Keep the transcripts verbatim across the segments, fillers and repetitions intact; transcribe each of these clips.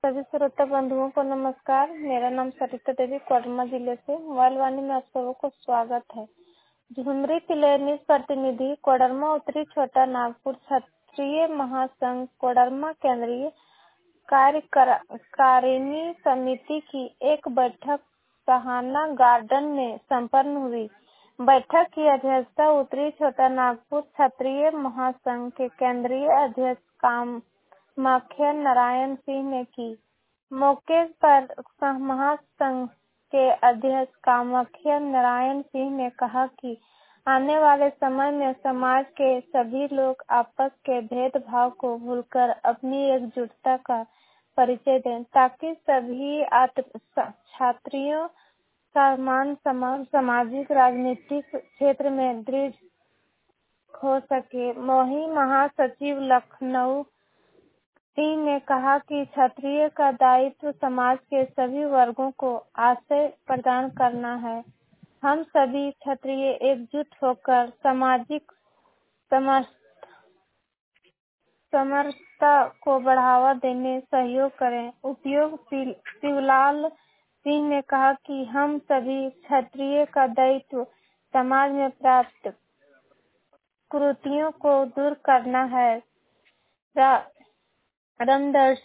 सभी श्रोता बंधुओं को नमस्कार। मेरा नाम सरिता देवी कोडरमा जिले से मोबाइलवाणी में आप सबों को स्वागत है। झुमरी तिलय न्यूज प्रतिनिधि कोडरमा उत्तरी छोटा नागपुर क्षत्रिय महासंघ कोडरमा केंद्रीय कार्यकारिणी समिति की एक बैठक सहाना गार्डन में संपन्न हुई। बैठक की अध्यक्षता उत्तरी छोटा नागपुर क्षत्रिय महासंघ के केंद्रीय अध्यक्ष काम माखिया नारायण सिंह ने की। मौके पर महासंघ के अध्यक्ष कामाख्या नारायण सिंह ने कहा कि आने वाले समय में समाज के सभी लोग आपस के भेदभाव को भूलकर अपनी एकजुटता का परिचय दें, ताकि सभी क्षत्रियों का मान सम्मान सामाजिक राजनीतिक क्षेत्र में दृढ़ हो सके। वहीं महासचिव लखनऊ सिंह ने कहा कि क्षत्रिय का दायित्व समाज के सभी वर्गों को आश्रय प्रदान करना है। हम सभी क्षत्रिय एकजुट होकर सामाजिक समरसता को बढ़ावा देने सहयोग करें। उद्योग शिवलाल सिंह ने कहा कि हम सभी क्षत्रिय का दायित्व समाज में प्राप्त कुरीतियों को दूर करना है। रामदर्श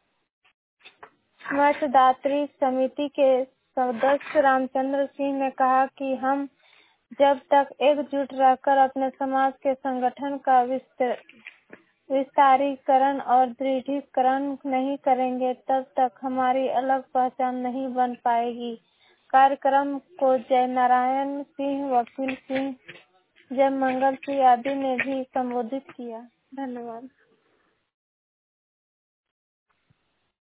मतदात्री समिति के सदस्य रामचंद्र सिंह ने कहा कि हम जब तक एकजुट रहकर अपने समाज के संगठन का विस्तारीकरण और दृढ़ीकरण नहीं करेंगे, तब तक हमारी अलग पहचान नहीं बन पाएगी। कार्यक्रम को जय नारायण सिंह, वकील सिंह, जय मंगल सिंह आदि ने भी संबोधित किया। धन्यवाद।